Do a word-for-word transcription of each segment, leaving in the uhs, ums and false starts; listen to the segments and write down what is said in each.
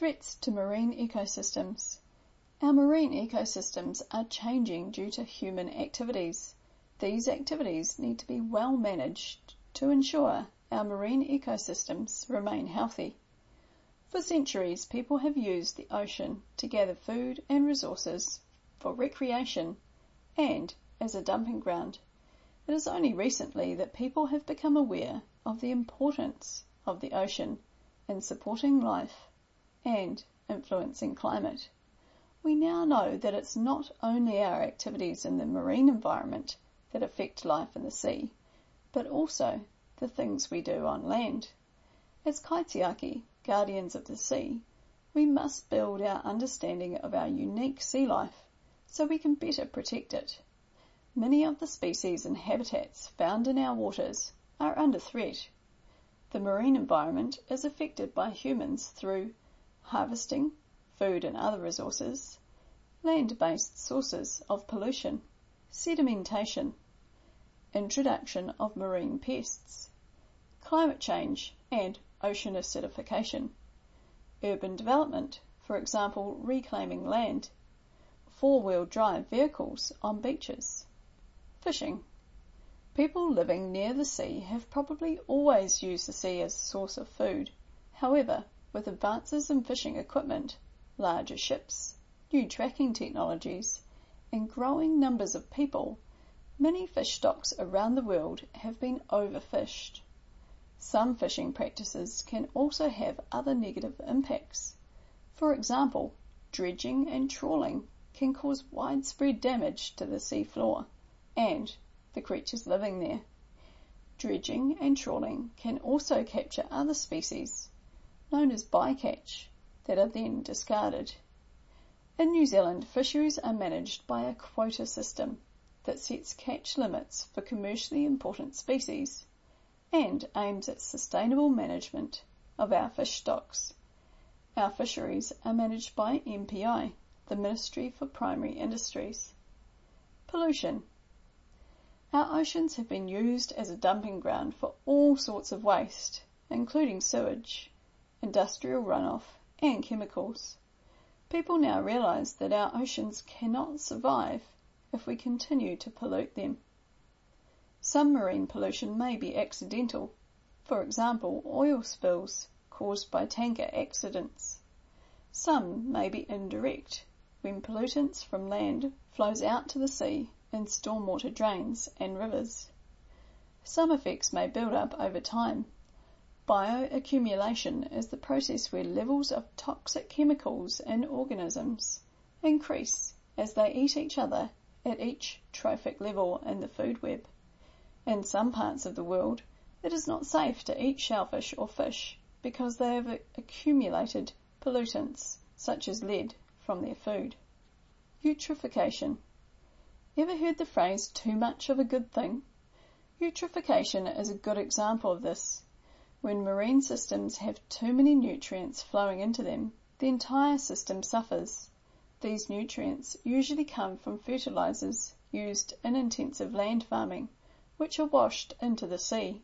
Threats to marine ecosystems. Our marine ecosystems are changing due to human activities. These activities need to be well managed to ensure our marine ecosystems remain healthy. For centuries, people have used the ocean to gather food and resources for recreation and as a dumping ground. It is only recently that people have become aware of the importance of the ocean in supporting life and influencing climate. We now know that it's not only our activities in the marine environment that affect life in the sea, but also the things we do on land. As Kaitiaki, guardians of the sea, we must build our understanding of our unique sea life so we can better protect it. Many of the species and habitats found in our waters are under threat. The marine environment is affected by humans through harvesting, food and other resources, land-based sources of pollution, sedimentation, introduction of marine pests, climate change and ocean acidification, urban development, for example reclaiming land, four-wheel drive vehicles on beaches, fishing. People living near the sea have probably always used the sea as a source of food. However, with advances in fishing equipment, larger ships, new tracking technologies, and growing numbers of people, many fish stocks around the world have been overfished. Some fishing practices can also have other negative impacts. For example, dredging and trawling can cause widespread damage to the sea floor and the creatures living there. Dredging and trawling can also capture other species, known as bycatch, that are then discarded. In New Zealand, fisheries are managed by a quota system that sets catch limits for commercially important species and aims at sustainable management of our fish stocks. Our fisheries are managed by M P I, the Ministry for Primary Industries. Pollution. Our oceans have been used as a dumping ground for all sorts of waste, including sewage, industrial runoff, and chemicals. People now realise that our oceans cannot survive if we continue to pollute them. Some marine pollution may be accidental, for example oil spills caused by tanker accidents. Some may be indirect, when pollutants from land flows out to the sea in stormwater drains and rivers. Some effects may build up over time. Bioaccumulation is the process where levels of toxic chemicals in organisms increase as they eat each other at each trophic level in the food web. In some parts of the world, it is not safe to eat shellfish or fish because they have accumulated pollutants such as lead from their food. Eutrophication. Ever heard the phrase too much of a good thing? Eutrophication is a good example of this. When marine systems have too many nutrients flowing into them, the entire system suffers. These nutrients usually come from fertilizers used in intensive land farming, which are washed into the sea.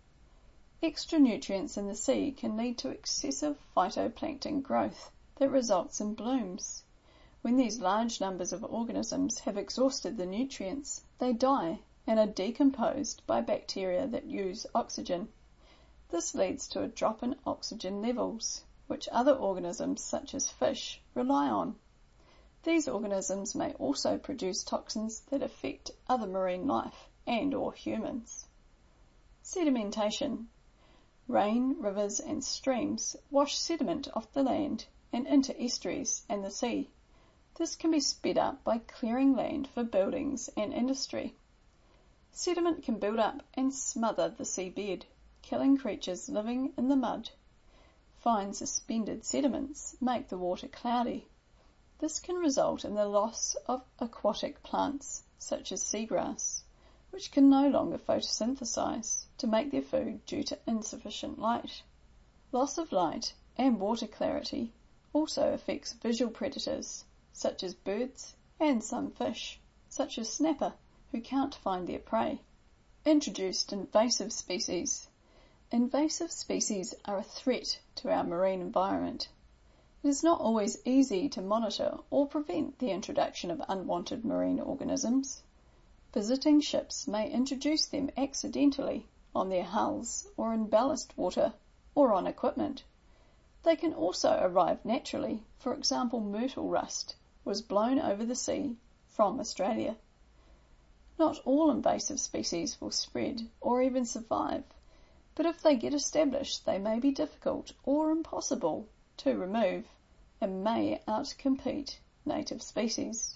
Extra nutrients in the sea can lead to excessive phytoplankton growth that results in blooms. When these large numbers of organisms have exhausted the nutrients, they die and are decomposed by bacteria that use oxygen. This leads to a drop in oxygen levels, which other organisms such as fish rely on. These organisms may also produce toxins that affect other marine life and or humans. Sedimentation. Rain, rivers and streams wash sediment off the land and into estuaries and the sea. This can be sped up by clearing land for buildings and industry. Sediment can build up and smother the seabed, killing creatures living in the mud. Fine suspended sediments make the water cloudy. This can result in the loss of aquatic plants, such as seagrass, which can no longer photosynthesize to make their food due to insufficient light. Loss of light and water clarity also affects visual predators, such as birds and some fish, such as snapper, who can't find their prey. Introduced invasive species. Invasive species are a threat to our marine environment. It is not always easy to monitor or prevent the introduction of unwanted marine organisms. Visiting ships may introduce them accidentally on their hulls or in ballast water or on equipment. They can also arrive naturally. For example, myrtle rust was blown over the sea from Australia. Not all invasive species will spread or even survive, but if they get established, they may be difficult or impossible to remove and may outcompete native species.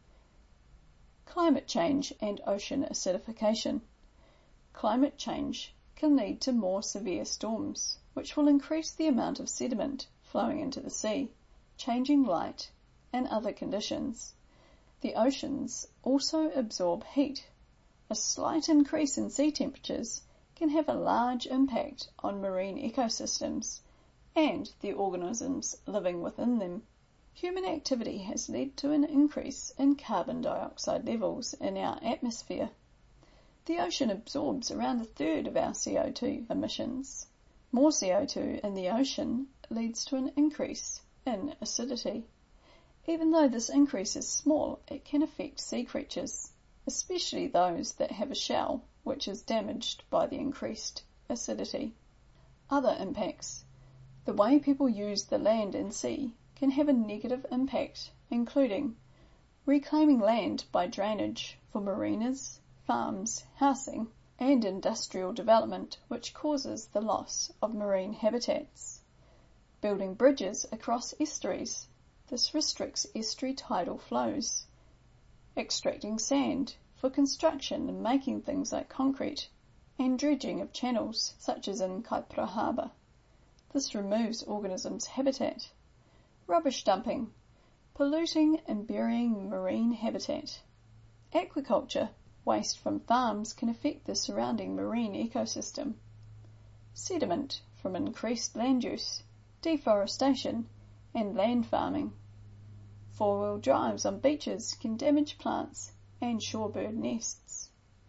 Climate change and ocean acidification. Climate change can lead to more severe storms, which will increase the amount of sediment flowing into the sea, changing light and other conditions. The oceans also absorb heat. A slight increase in sea temperatures can have a large impact on marine ecosystems and the organisms living within them. Human activity has led to an increase in carbon dioxide levels in our atmosphere. The ocean absorbs around a third of our C O two emissions. More C O two in the ocean leads to an increase in acidity. Even though this increase is small, it can affect sea creatures, especially those that have a shell which is damaged by the increased acidity. Other impacts. The way people use the land and sea can have a negative impact, including reclaiming land by drainage for marinas, farms, housing, and industrial development, which causes the loss of marine habitats. Building bridges across estuaries. This restricts estuary tidal flows. Extracting sand for construction and making things like concrete, and dredging of channels, such as in Kaipara Harbour. This removes organisms' habitat. Rubbish dumping, polluting and burying marine habitat. Aquaculture, waste from farms can affect the surrounding marine ecosystem. Sediment from increased land use, deforestation and land farming. Four-wheel drives on beaches can damage plants and shorebird nests.